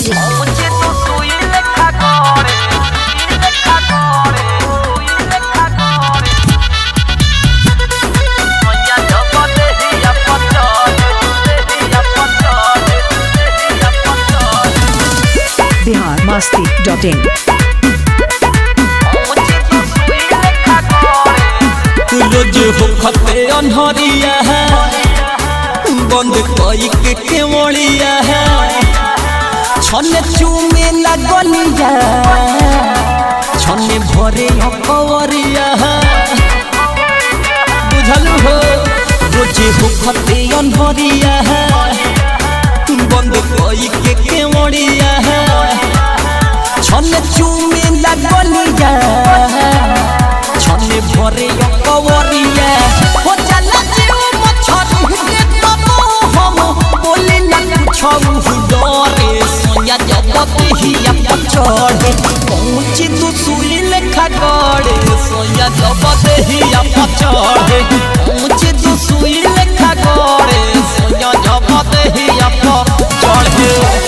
Music. biharmasti.in रोज होखते अनहरिया है बंद कई के केवड़िया है छने चूमे लगलिया छने भरे कवरिया है बुझल हो रोज होखते अनहरिया है बंद कई के केवड़िया है छने चूमे लगलिया छने भरे कवरिया हो चला जीव मछरी के तबो हम बोले न कुछ डरे सोया जब हिया पचड़े पहुँच तू सुई लेखा गड़े सोया जब हिया पचड़े पहुँच तू सुई लेखा गड़े सोया जब हिया पचड़े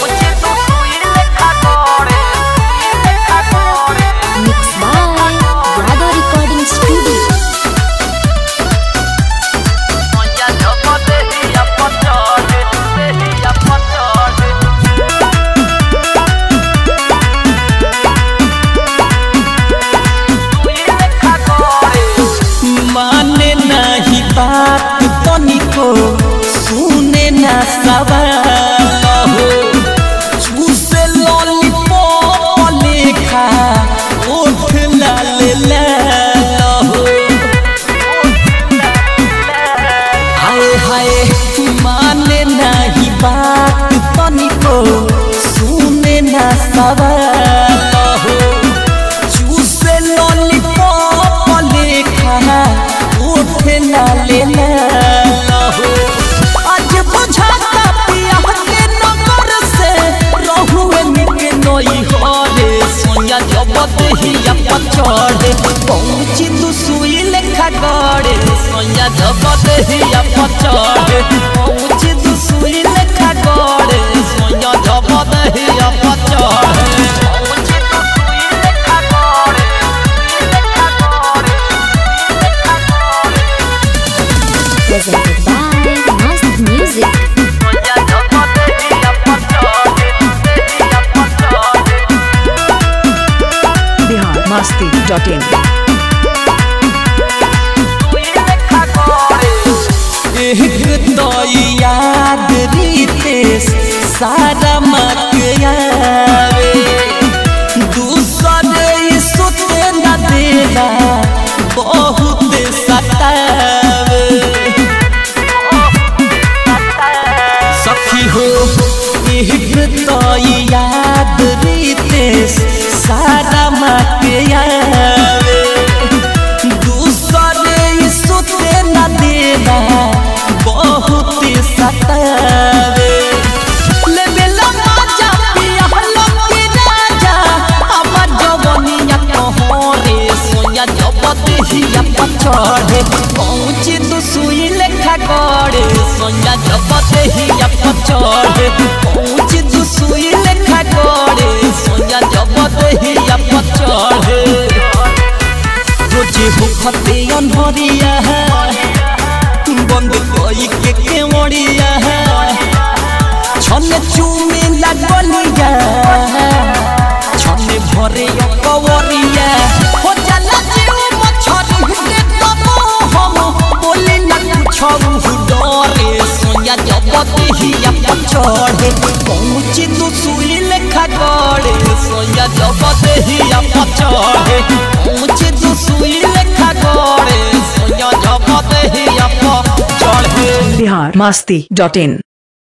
Mixed by Radha Recording Studio. माने नहीं बात तनिको सुने ना सवाल हो चूसे लॉलीपॉप लेखा ओठ लाल लाल हो हाय हाय माने नहीं बात तनिको सुने ना सवाल हो चूसे लॉलीपॉप लेखा ओठ लाल लाल हो आज बुझाता पिया के नगर से रहुए निके नई हरे सोया जब हिया पचड़े पहुँच तू सुई लेखा गड़े सोया जब हिया पचड़े पहुँच तू सुई लेखा गड़े सोया जब हिया पचड़े Presented by Mast Music. biharmasti.in एक तो याद रीतेस सारा मत यावे दूसरे सुते न देला बहुत सतावे सखी हो एक तो याद रीतेस सारा मत यावे दूसरे सुते न देला बहुत सतावे ले बेला माजा पिया लकी राजा हमर जवनिया तोहरे सोया जब हिया पचड़े पहुँच तू सुई लेखा गड़े सोया जब हिया पचड़े पहुँच तू सुई लेखा गड़े सोया जब हिया पचड़े रोजे होखते अनहरिया है बंद कई के केवड़िया है छने चूमे लगलिया छने भरे कवरिया हो चला जीव मछरी के तबो हम बोले न कुछ डरे सोया जब हिया पचड़े पहुँच तू सुई लेखा गड़े सोया जब हिया पचड़े पहुँच तू सुई लेखा गड़े सोया जब हिया पचड़े biharmasti.in